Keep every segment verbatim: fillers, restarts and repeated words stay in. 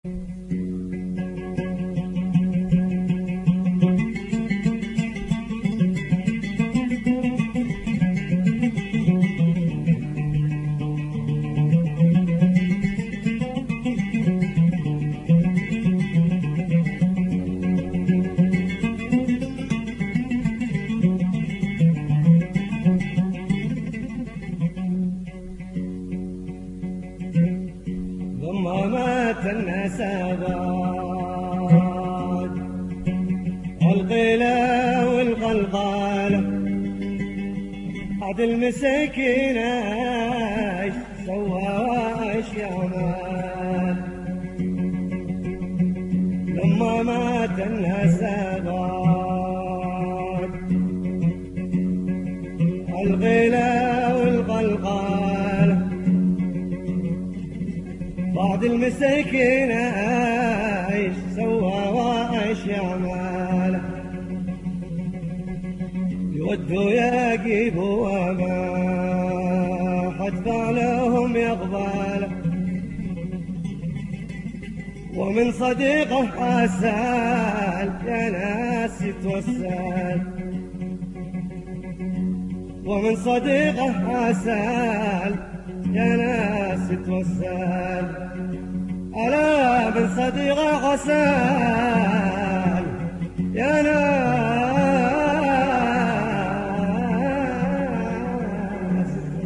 ضمامات النسبات القيلة والغلغالة عد المسكين ايش سوى وايش يعمل ضمامات النسبات القيلة والغلغالة بعد المسكين ايش سوى وايش يعمل يودوا يجيبوا وما حد فعلهم يقبل ومن صديقه حسال يا ناس يتوسل ومن صديقه حسال يا ناس توسل ألا من صديقه غسال يا ناس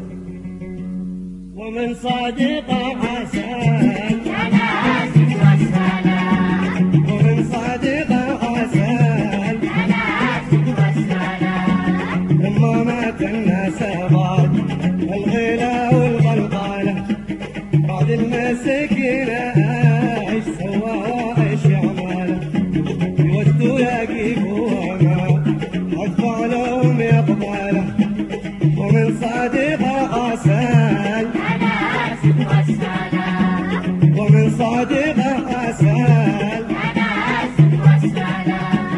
ومن صديقه غسال يا ناس توسل ومن صديقه غسال يا ناس توسل لما مات النسبات الغلا والغلغالة بعد المسكينة ايش سوى وايش يعمل يودوا يجيبوا وما حد فعلهم يقبله ومن صديقه غسال يا ناس توسل ومن صديقه غسال يا ناس توسل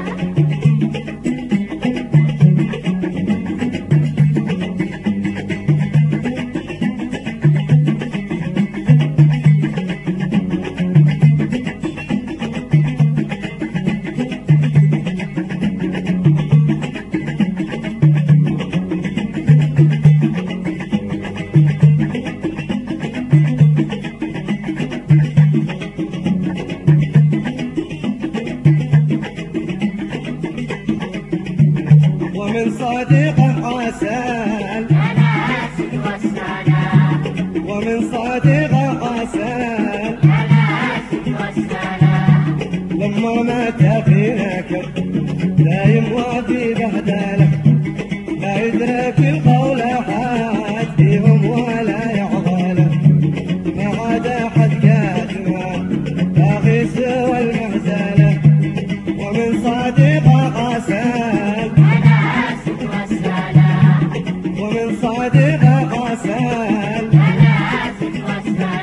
ومن صديقه غسال يا ناس توسل ومن صديقه غسال يا ناس توسل لما مات في نكر دايم وفي بهدله لا يدرك القول حد فيهم ولا يعضله ما عاد احد كاتمه باقي سوى المهزله ومن صديقه غسال يا ناس توسل ومن صديقه غسال يا ناس توسل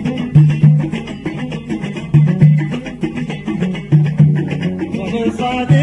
ومن صديقه